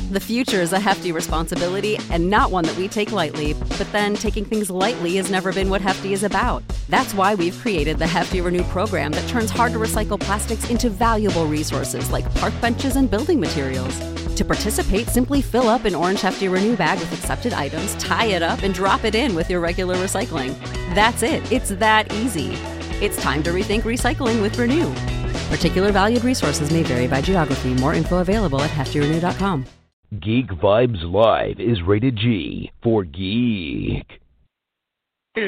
The future is a hefty responsibility and not one that we take lightly, but then taking things lightly has never been what Hefty is about. That's why we've created the Hefty Renew program that turns hard-to-recycle plastics into valuable resources like park benches and building materials. To participate, simply fill up an orange Hefty Renew bag with accepted items, tie it up, and drop it in with your regular recycling. That's it. It's that easy. It's time to rethink recycling with Renew. Particular valued resources may vary by geography. More info available at heftyrenew.com. Geek Vibes Live is rated G for geek. Hey,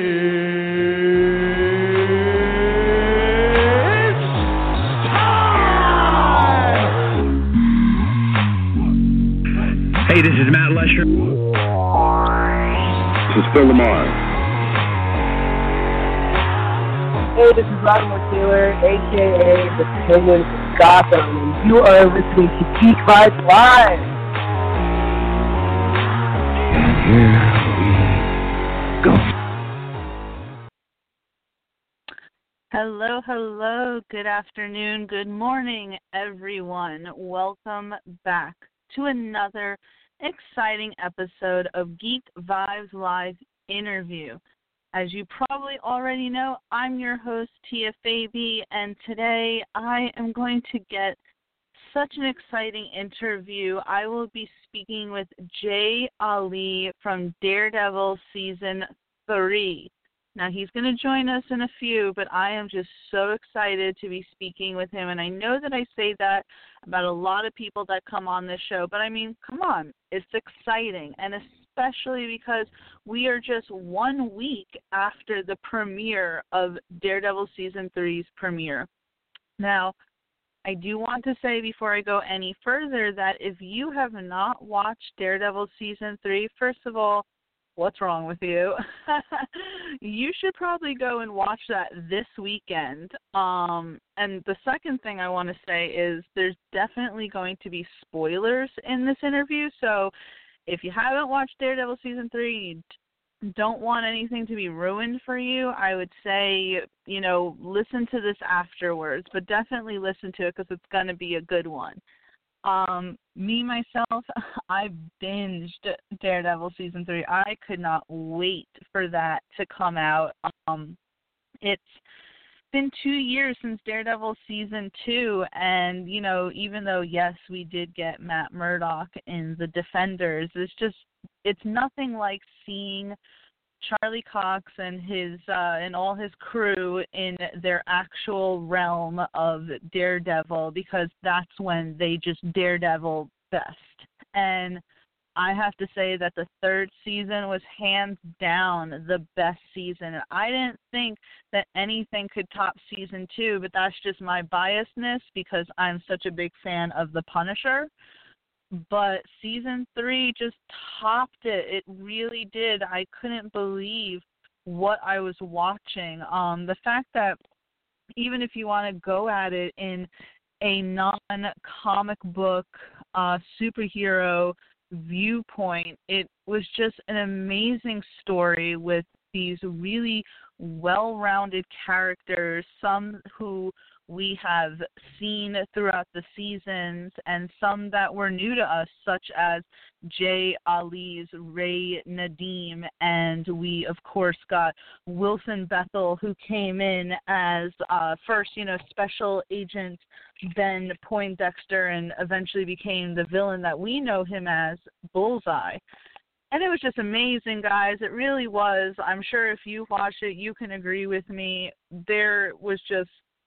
this is Matt Lesher. This is Phil Lamar. Hey, this is Latimer Taylor, a.k.a. the Penguin from Gotham, and you are listening to Geek Vibes Live. And here we go. Hello, good afternoon, good morning, everyone. Welcome back to another exciting episode of Geek Vibes Live interview. As you probably already know, I'm your host, Tia Fabi, and today I am going to get such an exciting interview. I will be speaking with Jay Ali from Daredevil Season 3. Now, he's going to join us in a few, but I am just so excited to be speaking with him, and I know that I say that about a lot of people that come on this show, but I mean, come on, it's exciting, and especially because we are just 1 week after the premiere of Daredevil Season 3's premiere. Now, I do want to say before I go any further that if you have not watched Daredevil Season 3, first of all, what's wrong with you? You should probably go and watch that this weekend. And the second thing I want to say is there's definitely going to be spoilers in this interview, so if you haven't watched Daredevil Season 3, you don't want anything to be ruined for you, I would say, listen to this afterwards, but definitely listen to it because it's going to be a good one. Me, myself, I binged Daredevil Season 3. I could not wait for that to come out. It's been 2 years since Daredevil Season 2, and, even though, yes, we did get Matt Murdock in The Defenders, it's nothing like seeing Charlie Cox and and all his crew in their actual realm of Daredevil, because that's when they just Daredevil best. And I have to say that the third season was hands down the best season. I didn't think that anything could top Season 2, but that's just my biasness because I'm such a big fan of The Punisher. But Season 3 just topped it. It really did. I couldn't believe what I was watching. The fact that even if you want to go at it in a non-comic book superhero viewpoint, it was just an amazing story with these really well-rounded characters, some who we have seen throughout the seasons and some that were new to us, such as Jay Ali's Ray Nadeem, and we, of course, got Wilson Bethel, who came in as first, Special Agent Ben Poindexter, and eventually became the villain that we know him as, Bullseye. And it was just amazing, guys. It really was. I'm sure if you watched it, you can agree with me. There was just,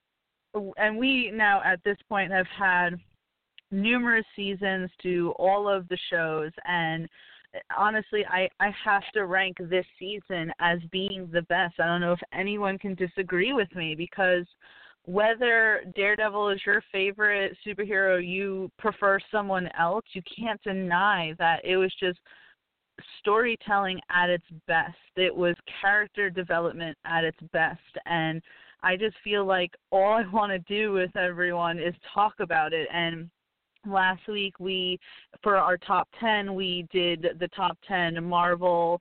and we now at this point have had numerous seasons to all of the shows, and honestly, I have to rank this season as being the best. I don't know if anyone can disagree with me, because whether Daredevil is your favorite superhero, you prefer someone else, you can't deny that it was just storytelling at its best. It was character development at its best, and I just feel like all I want to do with everyone is talk about it. And last week for our top 10, we did the top 10 Marvel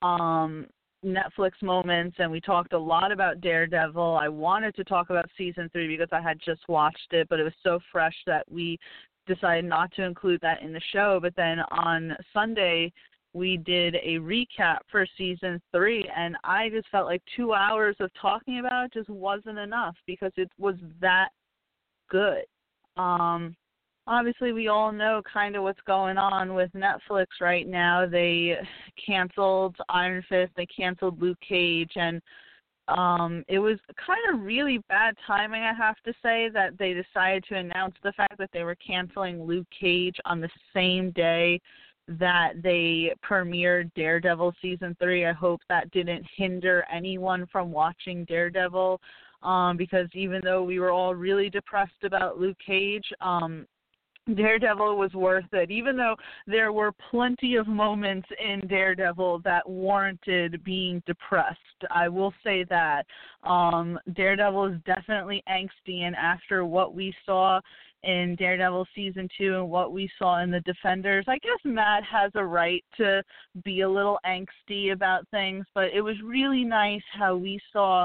Netflix moments, and we talked a lot about Daredevil. I wanted to talk about Season 3 because I had just watched it, but it was so fresh that we decided not to include that in the show. But then on Sunday, we did a recap for season 3, and I just felt like 2 hours of talking about it just wasn't enough because it was that good. Obviously, we all know kind of what's going on with Netflix right now. They canceled Iron Fist, they canceled Luke Cage, and it was kind of really bad timing, I have to say, that they decided to announce the fact that they were canceling Luke Cage on the same day that they premiered Daredevil Season 3. I hope that didn't hinder anyone from watching Daredevil, because even though we were all really depressed about Luke Cage, Daredevil was worth it, even though there were plenty of moments in Daredevil that warranted being depressed. I will say that. Daredevil is definitely angsty, and after what we saw in Daredevil Season 2 and what we saw in The Defenders, I guess Matt has a right to be a little angsty about things, but it was really nice how we saw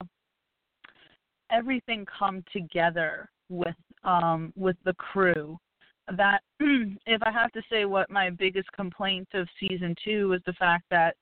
everything come together with the crew. That if I have to say what my biggest complaint of season 2 was the fact that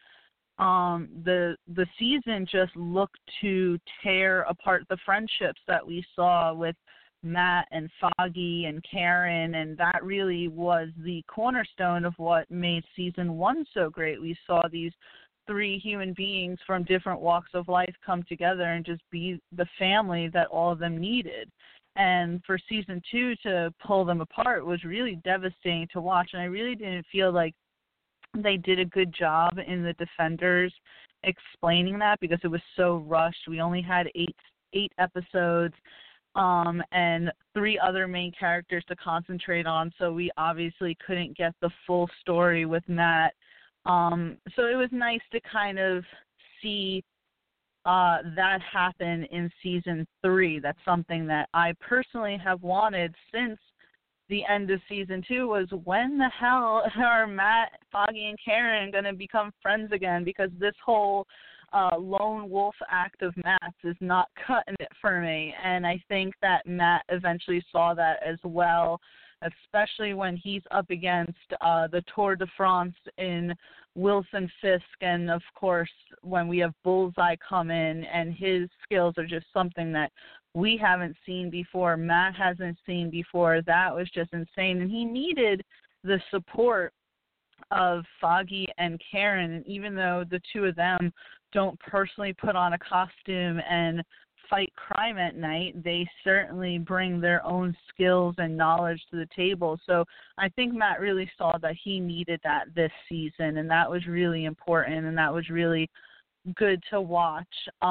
the season just looked to tear apart the friendships that we saw with Matt and Foggy and Karen, and that really was the cornerstone of what made season 1 so great. We saw these 3 human beings from different walks of life come together and just be the family that all of them needed. And for season 2 to pull them apart was really devastating to watch, and I really didn't feel like they did a good job in The Defenders explaining that because it was so rushed. We only had eight episodes and 3 other main characters to concentrate on, so we obviously couldn't get the full story with Matt. So it was nice to kind of see that happen in season 3. That's something that I personally have wanted since the end of season 2, was when the hell are Matt, Foggy, and Karen going to become friends again? Because this whole lone wolf act of Matt's is not cutting it for me. And I think that Matt eventually saw that as well, especially when he's up against the Tour de France in Wilson Fisk, and of course when we have Bullseye come in, and his skills are just something that we haven't seen before, Matt hasn't seen before. That was just insane, and he needed the support of Foggy and Karen, and even though the 2 of them don't personally put on a costume and fight crime at night, they certainly bring their own skills and knowledge to the table. So I think Matt really saw that he needed that this season, and that was really important, and that was really good to watch.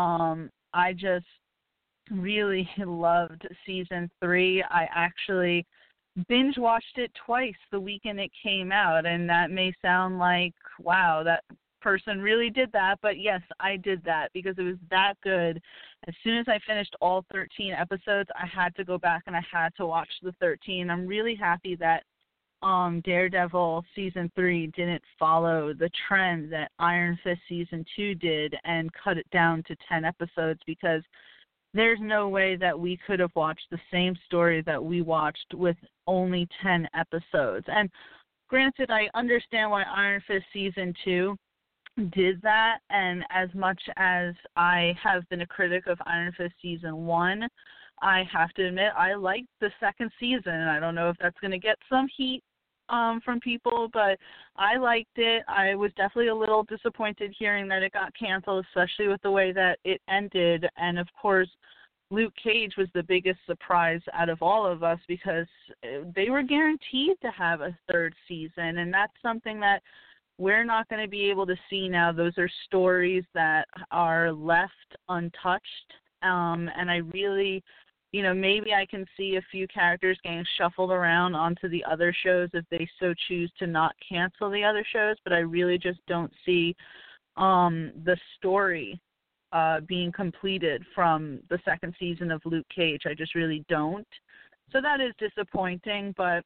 I just really loved season 3. I actually binge watched it twice the weekend it came out, and that may sound like, wow, that person really did that, but yes, I did that because it was that good. As soon as I finished all 13 episodes, I had to go back and I had to watch the 13. I'm really happy that Daredevil season 3 didn't follow the trend that Iron Fist season 2 did and cut it down to 10 episodes, because there's no way that we could have watched the same story that we watched with only 10 episodes. And granted, I understand why Iron Fist season 2 did that, and as much as I have been a critic of Iron Fist season 1, I have to admit I liked the second season. I don't know if that's going to get some heat from people, but I liked it. I was definitely a little disappointed hearing that it got canceled, especially with the way that it ended. And of course, Luke Cage was the biggest surprise out of all of us, because they were guaranteed to have a 3rd season, and that's something that we're not going to be able to see now. Those are stories that are left untouched, and I really, maybe I can see a few characters getting shuffled around onto the other shows if they so choose to not cancel the other shows, but I really just don't see the story being completed from the 2nd season of Luke Cage. I just really don't. So that is disappointing, but,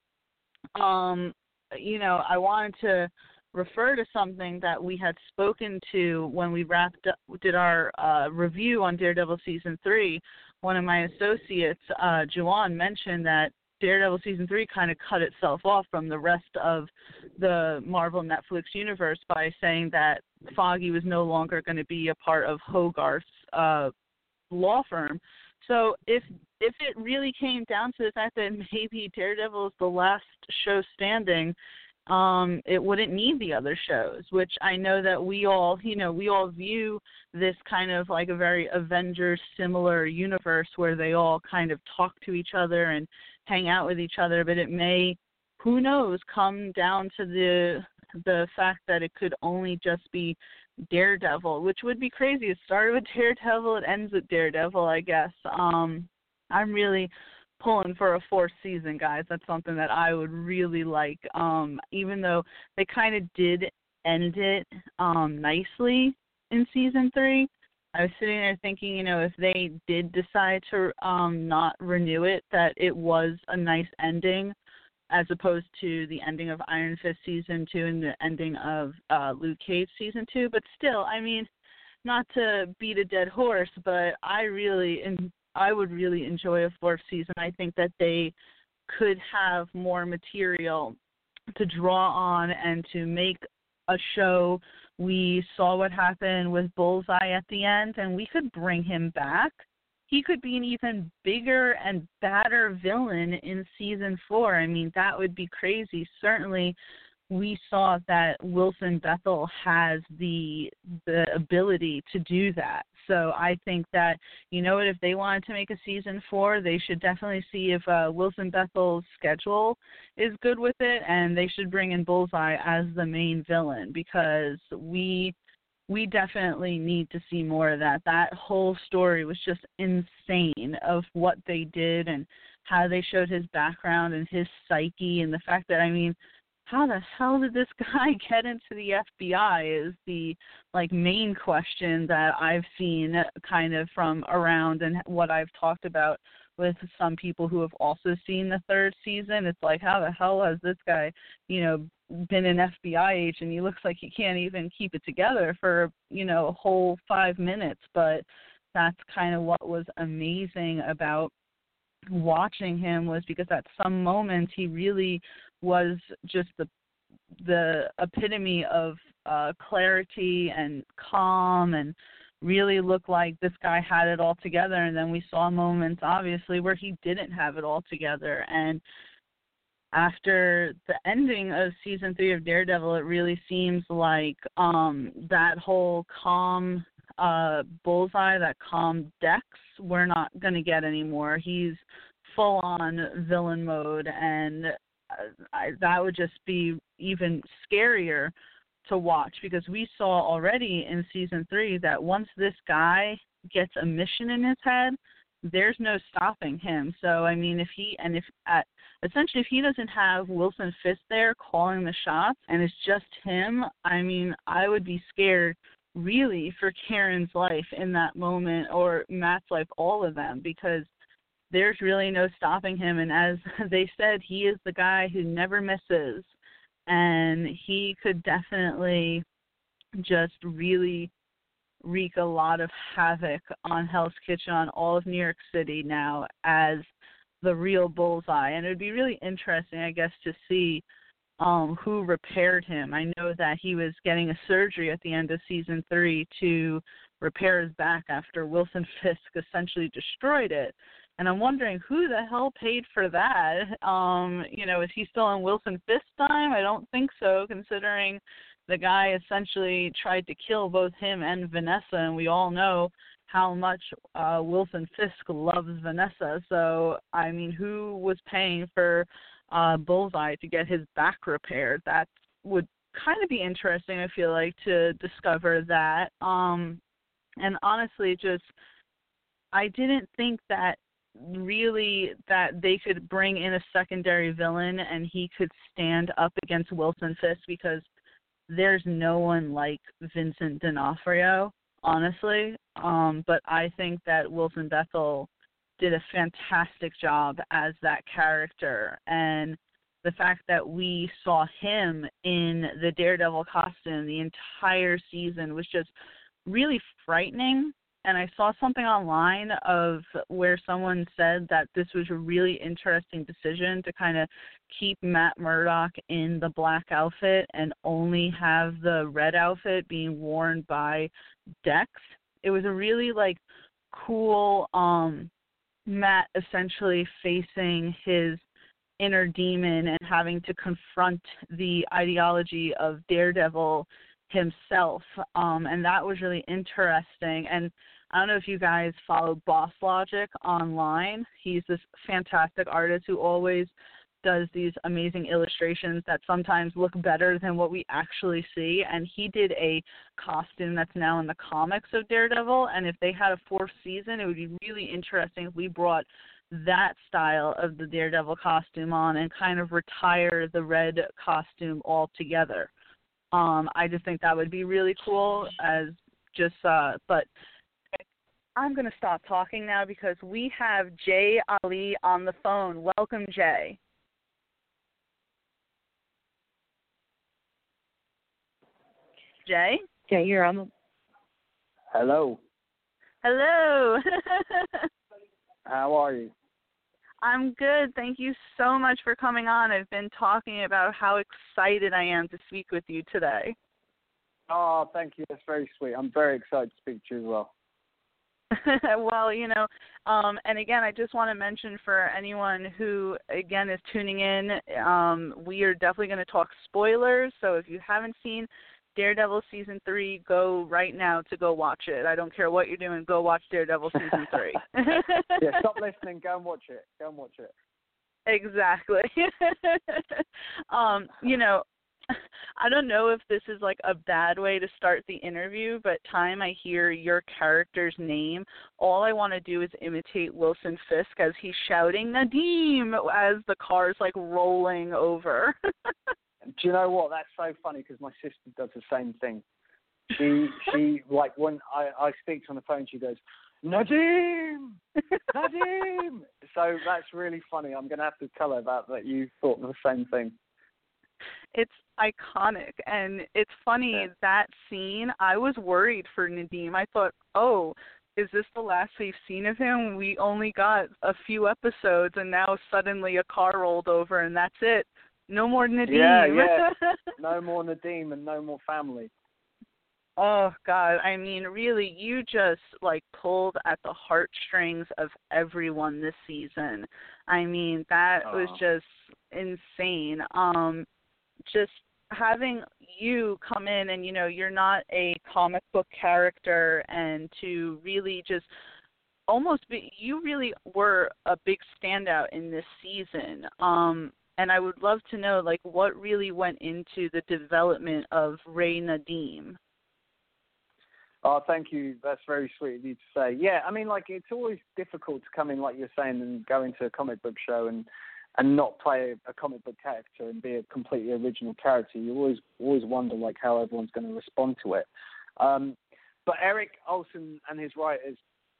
I wanted to refer to something that we had spoken to when we did our review on Daredevil Season 3. One of my associates, Juwan, mentioned that Daredevil Season 3 kind of cut itself off from the rest of the Marvel Netflix universe by saying that Foggy was no longer going to be a part of Hogarth's law firm. So if it really came down to the fact that maybe Daredevil is the last show standing, it wouldn't need the other shows, which I know that we all view this kind of like a very Avengers similar universe where they all kind of talk to each other and hang out with each other, but it may, who knows, come down to the fact that it could only just be Daredevil, which would be crazy. It started with Daredevil, it ends with Daredevil, I guess. I'm really pulling for a 4th season, guys. That's something that I would really like. Even though they kind of did end it nicely in Season 3, I was sitting there thinking, if they did decide to not renew it, that it was a nice ending as opposed to the ending of Iron Fist Season 2 and the ending of Luke Cage Season 2. But still, I mean, not to beat a dead horse, but I would really enjoy a 4th season. I think that they could have more material to draw on and to make a show. We saw what happened with Bullseye at the end, and we could bring him back. He could be an even bigger and badder villain in Season 4. I mean, that would be crazy. Certainly, we saw that Wilson Bethel has the ability to do that. So I think that, if they wanted to make a Season 4, they should definitely see if Wilson Bethel's schedule is good with it, and they should bring in Bullseye as the main villain, because we definitely need to see more of that. That whole story was just insane of what they did and how they showed his background and his psyche, and the fact that, I mean, how the hell did this guy get into the FBI is the main question that I've seen kind of from around and what I've talked about with some people who have also seen the 3rd season. It's like, how the hell has this guy, been an FBI agent? He looks like he can't even keep it together for, a whole 5 minutes. But that's kind of what was amazing about watching him, was because at some moments he really was just the epitome of clarity and calm, and really looked like this guy had it all together. And then we saw moments, obviously, where he didn't have it all together. And after the ending of Season 3 of Daredevil, it really seems like that whole calm Bullseye, that calm Dex, we're not going to get anymore. He's full-on villain mode, and that would just be even scarier to watch, because we saw already in Season 3 that once this guy gets a mission in his head, there's no stopping him. So, I mean, if he doesn't have Wilson Fisk there calling the shots and it's just him, I mean, I would be scared really for Karen's life in that moment, or Matt's life, all of them, because there's really no stopping him. And as they said, he is the guy who never misses, and he could definitely just really wreak a lot of havoc on Hell's Kitchen, on all of New York City now, as the real Bullseye. And it would be really interesting, I guess, to see who repaired him. I know that he was getting a surgery at the end of Season 3 to repair his back after Wilson Fisk essentially destroyed it. And I'm wondering who the hell paid for that. Is he still on Wilson Fisk's time? I don't think so, considering the guy essentially tried to kill both him and Vanessa, and we all know how much Wilson Fisk loves Vanessa. So, I mean, who was paying for Bullseye to get his back repaired? That would kind of be interesting, I feel like, to discover that. And honestly, I didn't think that really that they could bring in a secondary villain and he could stand up against Wilson Fisk, because there's no one like Vincent D'Onofrio, honestly. But I think that Wilson Bethel did a fantastic job as that character. And the fact that we saw him in the Daredevil costume the entire season was just really frightening. and I saw something online of where someone said that this was a really interesting decision to kind of keep Matt Murdock in the black outfit and only have the red outfit being worn by Dex. It was a really like cool Matt essentially facing his inner demon and having to confront the ideology of Daredevil himself, and that was really interesting. And I don't know if you guys follow Boss Logic online. He's this fantastic artist who always does these amazing illustrations that sometimes look better than what we actually see, and he did a costume that's now in the comics of Daredevil, and if they had a fourth season, it would be really interesting if we brought that style of the Daredevil costume on and kind of retire the red costume altogether. I just think that would be really cool but I'm going to stop talking now because we have Jay Ali on the phone. Welcome, Jay. Jay? Jay, you're on the... Hello. Hello. How are you? I'm good. Thank you so much for coming on. I've been talking about how excited I am to speak with you today. Oh, thank you. That's very sweet. I'm very excited to speak to you as well. Well, and again, I just want to mention for anyone who, again, is tuning in, we are definitely going to talk spoilers. So if you haven't seen Daredevil Season 3, go right now to go watch it. I don't care what you're doing. Go watch Daredevil Season 3. Yeah, stop listening. Go and watch it. Go and watch it. Exactly. I don't know if this is like a bad way to start the interview, but time I hear your character's name, all I want to do is imitate Wilson Fisk as he's shouting Nadeem as the car's like rolling over. Do you know what? That's so funny because my sister does the same thing. She like when I speak to her on the phone, she goes, Nadeem! Nadeem! So that's really funny. I'm going to have to tell her that you thought the same thing. It's iconic, and it's funny, that scene, I was worried for Nadeem. I thought, is this the last we've seen of him? We only got a few episodes, and now suddenly a car rolled over, and that's it. No more Nadeem. Yeah. No more Nadeem and no more family. Oh, God. I mean, really, you just, pulled at the heartstrings of everyone this season. I mean, that was just insane. Just having you come in and, you're not a comic book character, and to really just you really were a big standout in this season. And I would love to know, what really went into the development of Ray Nadeem. Oh, thank you. That's very sweet of you to say. Yeah, I mean, it's always difficult to come in, like you're saying, and go into a comic book show and not play a comic book character and be a completely original character. You always wonder, how everyone's going to respond to it. But Eric Olson and his writers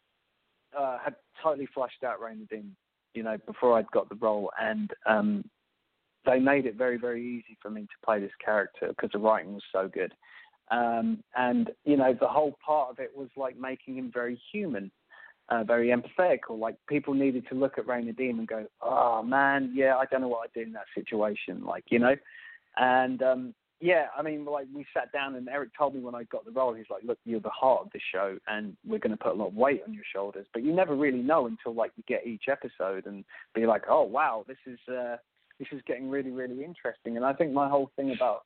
had totally flushed out Ray Nadeem, before I'd got the role, and they made it very, very easy for me to play this character because the writing was so good. And, the whole part of it was making him very human, very empathetic. People needed to look at Ray Nadeem and go, oh, man, yeah, I don't know what I'd do in that situation, And, I mean, we sat down and Eric told me when I got the role, he's like, look, you're the heart of the show and we're going to put a lot of weight on your shoulders. But you never really know until, you get each episode and be like, oh, wow, this is getting really, really interesting. And I think my whole thing about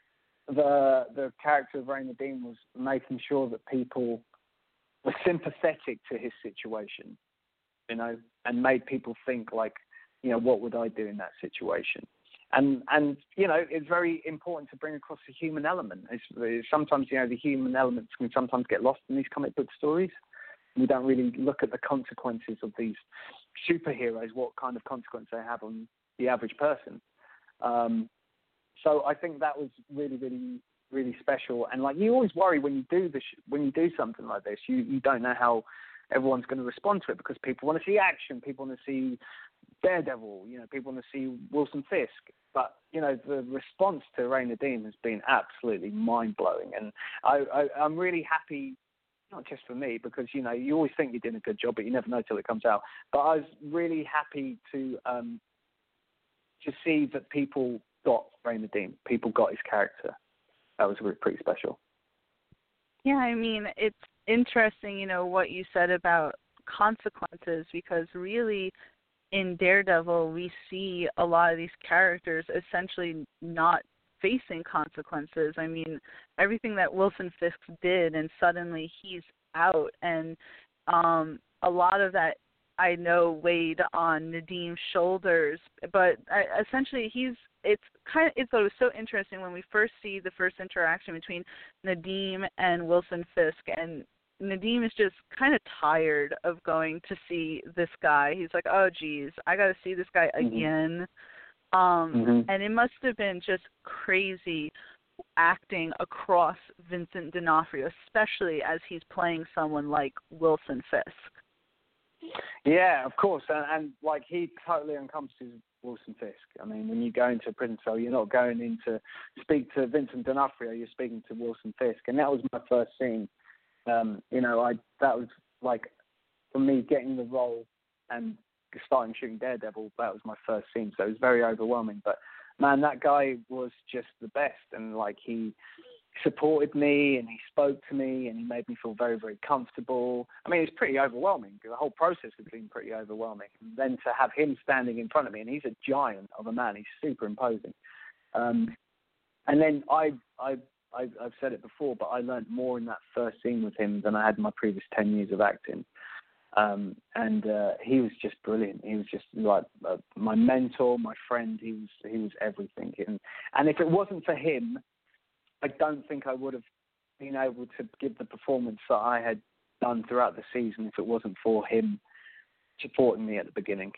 the character of Ray Nadeem was making sure that people were sympathetic to his situation, and made people think what would I do in that situation? And it's very important to bring across the human element. Sometimes, the human elements can sometimes get lost in these comic book stories. We don't really look at the consequences of these superheroes, what kind of consequence they have on the average person. So I think that was really, really, really special. And you always worry when you do when you do something like this, you don't know how everyone's going to respond to it because people want to see action, people want to see Daredevil, people want to see Wilson Fisk. But the response to Ray Nadeem has been absolutely mind blowing, and I'm really happy not just for me, because, you know, you always think you're doing a good job, but you never know till it comes out. But I was really happy to see that people got Ray Nadeem. People got his character. That was really pretty special. Yeah, I mean, it's interesting, you know, what you said about consequences, because really in Daredevil we see a lot of these characters essentially not facing consequences. I mean, everything that Wilson Fisk did, and suddenly he's out, and a lot of that I know weighed on Nadeem's shoulders, but essentially it was so interesting when we first see the first interaction between Nadeem and Wilson Fisk, and Nadeem is just kind of tired of going to see this guy. He's like, oh, geez, I got to see this guy again. And it must have been just crazy acting across Vincent D'Onofrio, especially as he's playing someone like Wilson Fisk. Yeah, of course, and like he totally encompasses Wilson Fisk. I mean, when you go into a prison cell, you're not going in to speak to Vincent D'Onofrio, you're speaking to Wilson Fisk, and that was my first scene. You know, that was like, for me, getting the role and starting shooting Daredevil, that was my first scene, so it was very overwhelming. But man, that guy was just the best, and like he supported me and he spoke to me and he made me feel very, very comfortable. I mean, it's pretty overwhelming. The whole process has been pretty overwhelming. And then to have him standing in front of me, and he's a giant of a man, he's super imposing. And then I've said it before, but I learned more in that first scene with him than I had in my previous 10 years of acting. And he was just brilliant. He was just like my mentor, my friend. He was everything. And if it wasn't for him, I don't think I would have been able to give the performance that I had done throughout the season if it wasn't for him supporting me at the beginning.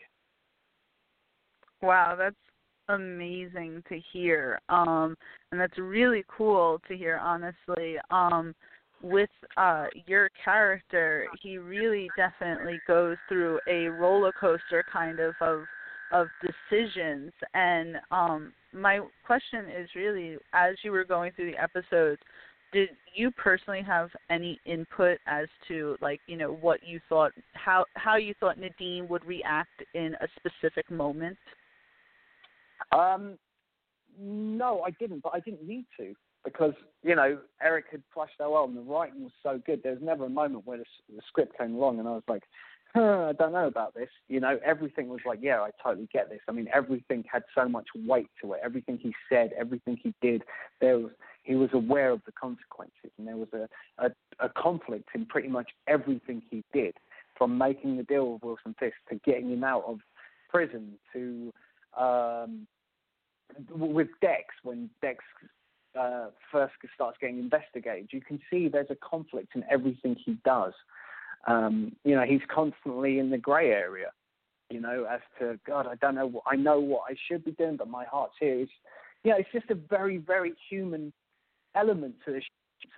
Wow, that's amazing to hear. And that's really cool to hear, honestly. With your character, he really definitely goes through a roller coaster kind of decisions. And my question is really, as you were going through the episodes, did you personally have any input as to, like, you know, what you thought, how you thought Nadeem would react in a specific moment? No, I didn't, but I didn't need to, because, you know, Eric had flashed so well and the writing was so good. There was never a moment where the script came along and I was like, I don't know about this. You know, everything was like, yeah, I totally get this. I mean, everything had so much weight to it. Everything he said, everything he did, he was aware of the consequences, and there was a conflict in pretty much everything he did, from making the deal with Wilson Fisk to getting him out of prison to with Dex, when Dex first starts getting investigated. You can see there's a conflict in everything he does. You know, he's constantly in the grey area, you know, as to, God, I don't know, I know what I should be doing, but my heart's here. It's just a very, very human element to this.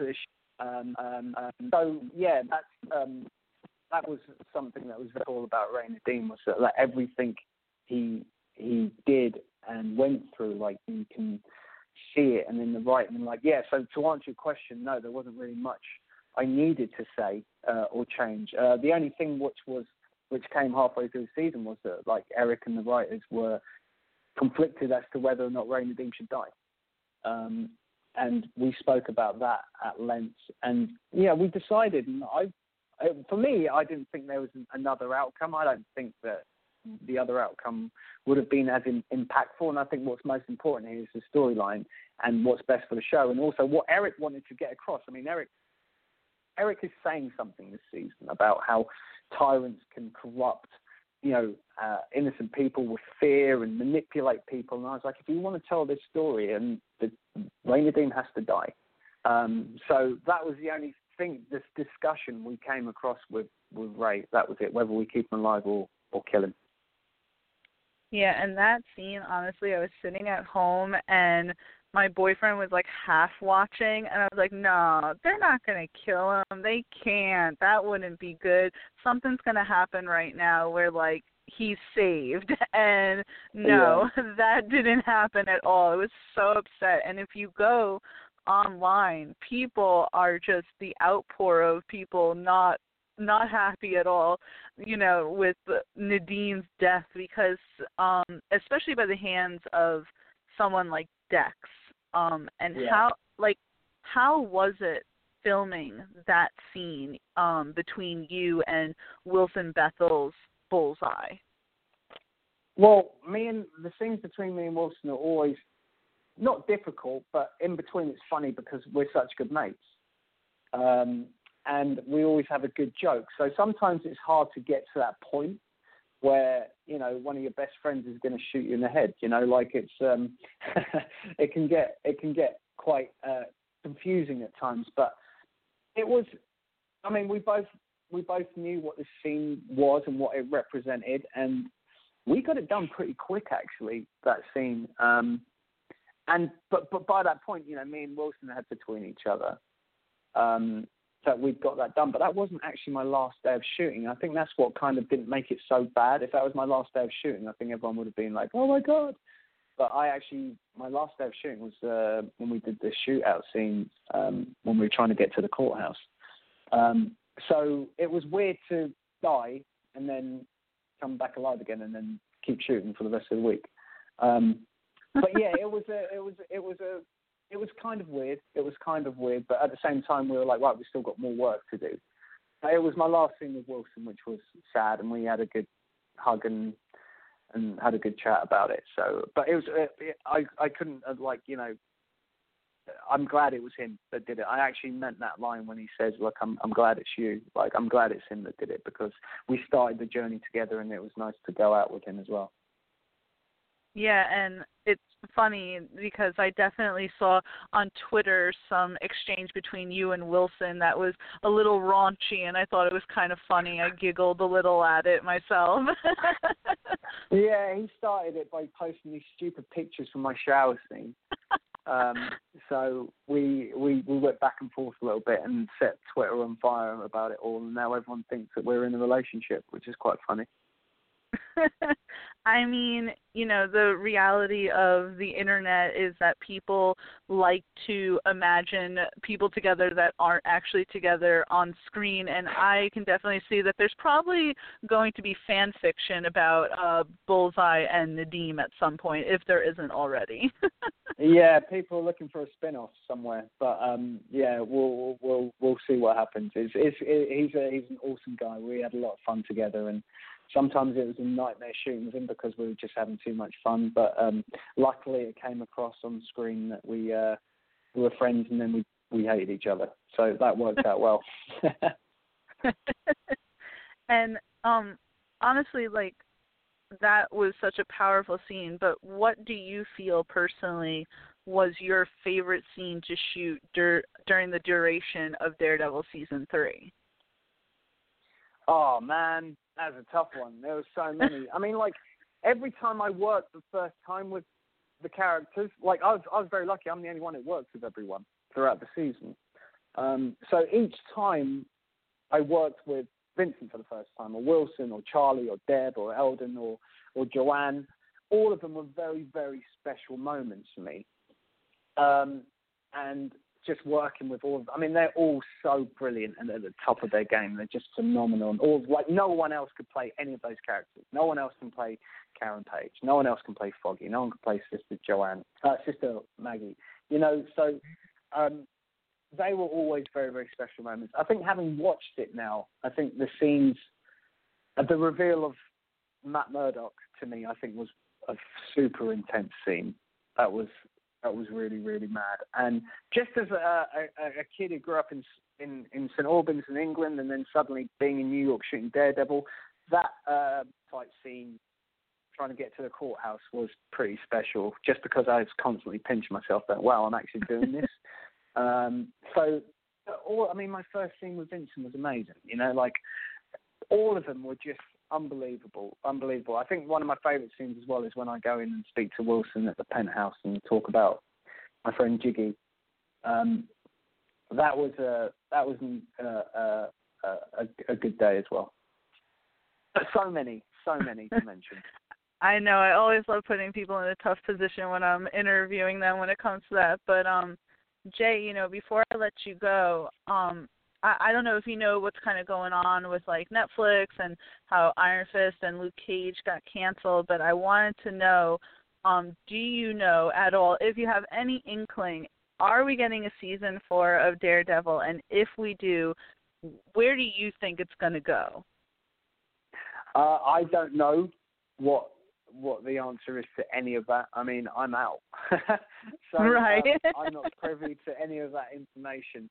So, yeah, that was something that was very cool about Ray Nadeem, was that like, everything he did and went through, like, you can see it, and in the writing, and like, yeah, so to answer your question, no, there wasn't really much I needed to say or change. The only thing which came halfway through the season was that, like, Eric and the writers were conflicted as to whether or not Ray Nadeem should die. And we spoke about that at length. And, yeah, we decided, and for me, I didn't think there was another outcome. I don't think that the other outcome would have been as impactful. And I think what's most important here is the storyline and what's best for the show, and also what Eric wanted to get across. I mean, Eric is saying something this season about how tyrants can corrupt, you know, innocent people with fear and manipulate people. And I was like, if you want to tell this story, and Ray Nadeem has to die. So that was the only thing, this discussion we came across with Ray. That was it, whether we keep him alive or kill him. Yeah, and that scene, honestly, I was sitting at home and my boyfriend was like half watching, and I was like, no, they're not going to kill him. They can't. That wouldn't be good. Something's going to happen right now where, like, he's saved. And no, that didn't happen at all. I was so upset. And if you go online, people are just the outpour of people not happy at all, with Nadim's death, because especially by the hands of someone like Dex. How was it filming that scene between you and Wilson Bethel's Bullseye? Well, the scenes between me and Wilson are always not difficult, but in between it's funny because we're such good mates. And we always have a good joke. So sometimes it's hard to get to that point where, one of your best friends is going to shoot you in the head. It's it can get quite confusing at times. But it was, we both knew what this scene was and what it represented, and we got it done pretty quick, actually, that scene. But by that point, me and Wilson had to tween each other. So we'd got that done. But that wasn't actually my last day of shooting. I think that's what kind of didn't make it so bad. If that was my last day of shooting, I think everyone would have been like, oh, my God. But my last day of shooting was when we did the shootout scene when we were trying to get to the courthouse. So it was weird to die and then come back alive again and then keep shooting for the rest of the week. But yeah, it was kind of weird. It was kind of weird, but at the same time, we were like, right, we've still got more work to do. It was my last scene with Wilson, which was sad, and we had a good hug and had a good chat about it. So, but it was, I couldn't I'm glad it was him that did it. I actually meant that line when he says, look, I'm glad it's you. Like, I'm glad it's him that did it, because we started the journey together, and it was nice to go out with him as well. Yeah, and it's funny because I definitely saw on Twitter some exchange between you and Wilson that was a little raunchy, and I thought it was kind of funny. I giggled a little at it myself. Yeah, he started it by posting these stupid pictures from my shower scene. So we went back and forth a little bit and set Twitter on fire about it all, and now everyone thinks that we're in a relationship, which is quite funny. I mean, the reality of the internet is that people like to imagine people together that aren't actually together on screen, and I can definitely see that there's probably going to be fan fiction about Bullseye and Nadim at some point, if there isn't already. Yeah, people are looking for a spin-off somewhere, but yeah, we'll see what happens. He's an awesome guy. We had a lot of fun together, and sometimes it was a nightmare shooting with him because we were just having too much fun. But luckily, it came across on screen that we were friends, and then we hated each other. So that worked out well. And honestly, that was such a powerful scene. But what do you feel personally was your favorite scene to shoot during the duration of Daredevil Season 3? Oh, man. That's a tough one. There were so many. Every time I worked the first time with the characters, I was very lucky. I'm the only one who worked with everyone throughout the season. So each time I worked with Vincent for the first time, or Wilson, or Charlie, or Deb, or Eldon, or Joanne, all of them were very, very special moments for me. And just working with all of them. They're all so brilliant and at the top of their game. They're just phenomenal. And no one else could play any of those characters. No one else can play Karen Page. No one else can play Foggy. No one can play Sister Maggie. So they were always very, very special moments. I think having watched it now, I think the scenes, the reveal of Matt Murdock to me, I think was a super intense scene. That was really, really mad. And just as a kid who grew up in St. Albans in England, and then suddenly being in New York shooting Daredevil, that fight scene trying to get to the courthouse was pretty special, just because I was constantly pinching myself that, wow, I'm actually doing this. My first scene with Vincent was amazing. All of them were just unbelievable. I think one of my favourite scenes as well is when I go in and speak to Wilson at the penthouse and talk about my friend Jiggy. That was a good day as well. But so many to mention. I know. I always love putting people in a tough position when I'm interviewing them when it comes to that. But Jay, before I let you go, I don't know if you know what's kind of going on with like Netflix and how Iron Fist and Luke Cage got canceled, but I wanted to know, do you know at all, if you have any inkling, are we getting a season 4 of Daredevil? And if we do, where do you think it's going to go? I don't know what the answer is to any of that. I mean, I'm out. So right. I'm not privy to any of that information.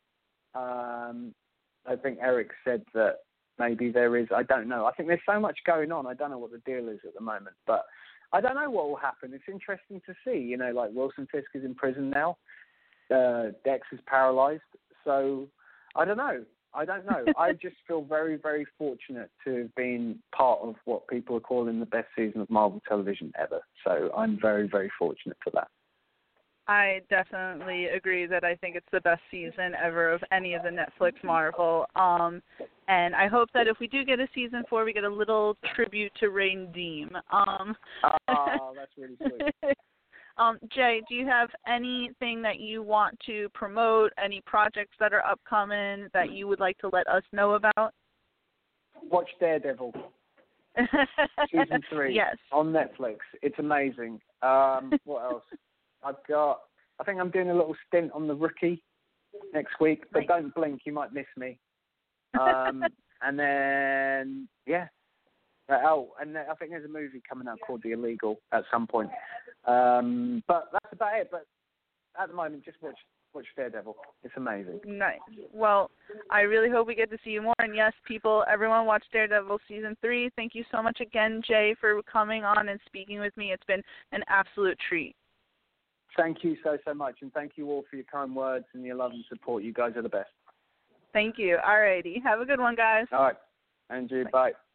I think Eric said that maybe there is. I don't know. I think there's so much going on. I don't know what the deal is at the moment, but I don't know what will happen. It's interesting to see. Like Wilson Fisk is in prison now. Dex is paralyzed. So I don't know. I just feel very, very fortunate to have been part of what people are calling the best season of Marvel television ever. So I'm very, very fortunate for that. I definitely agree that I think it's the best season ever of any of the Netflix Marvel. And I hope that if we do get a season 4, we get a little tribute to Rain Deem. That's really sweet. Jay, do you have anything that you want to promote, any projects that are upcoming that you would like to let us know about? Watch Daredevil. Season 3 yes. on Netflix. It's amazing. What else? I think I'm doing a little stint on The Rookie next week, but don't blink, you might miss me. And then, yeah. And I think there's a movie coming out called The Illegal at some point. But that's about it. But at the moment, just watch Daredevil. It's amazing. Nice. Well, I really hope we get to see you more. And yes, everyone watch Daredevil Season 3. Thank you so much again, Jay, for coming on and speaking with me. It's been an absolute treat. Thank you so much. And thank you all for your kind words and your love and support. You guys are the best. Thank you. All righty. Have a good one, guys. All right. Andrew, bye.